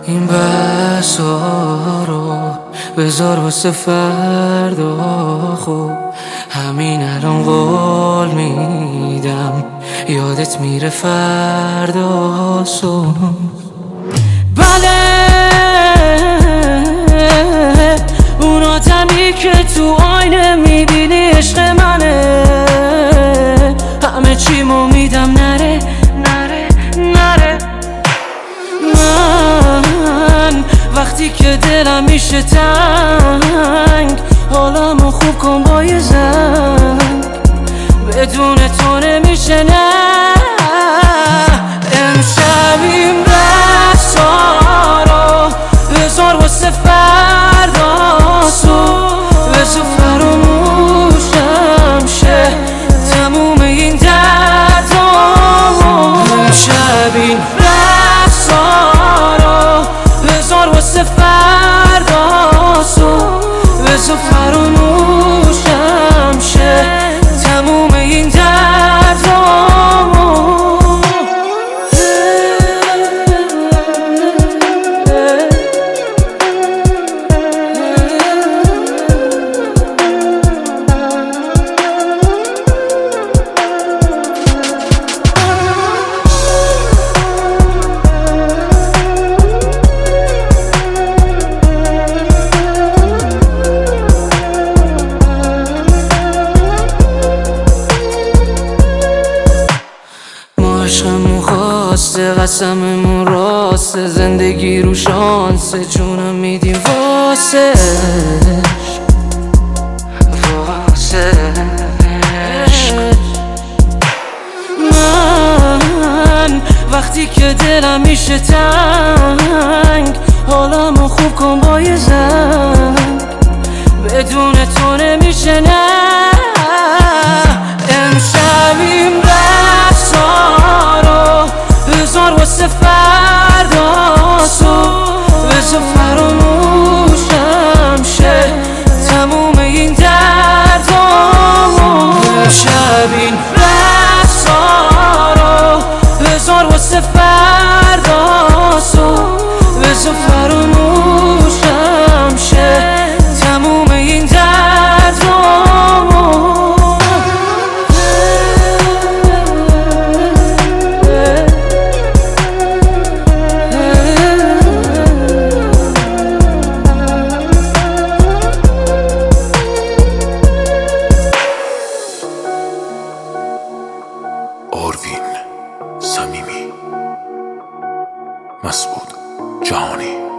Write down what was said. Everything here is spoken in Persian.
این بحثا رو بذار واسه فردا، خب همین الان قول میدم یادت میره فردا بله اون آدمی که تو آینه میبینی عشق منه، همه چیمو میدم نره نره نره. من وقتی که دلم میشه تنگ، حالمو خوب کن با یه زنگ، بدون تو نمیشه نه. امشب این بحثا رو بذار واسه فردا، بذار فراموشم شه تموم این دردا. امشب این بحثا رو بذار واسه فردا، بذار فراموشم شه تموم این دردا. عشقمون خواسته، قسممون راسته، زندگی رو شانسه، جونم میدیم واسش. من وقتی که دلم میشه تنگ، حالمو خوب کن با یه زنگ، بدون تو نمیشه نه. امشب این بحثا رو بذار واسه فردا، بذار فراموشم شه تموم این دردا. امشب این بحثا رو بذار واسه فردا، بذار فراموشم شه تموم این دردا. آروین صمیمی، مسعود جهانی.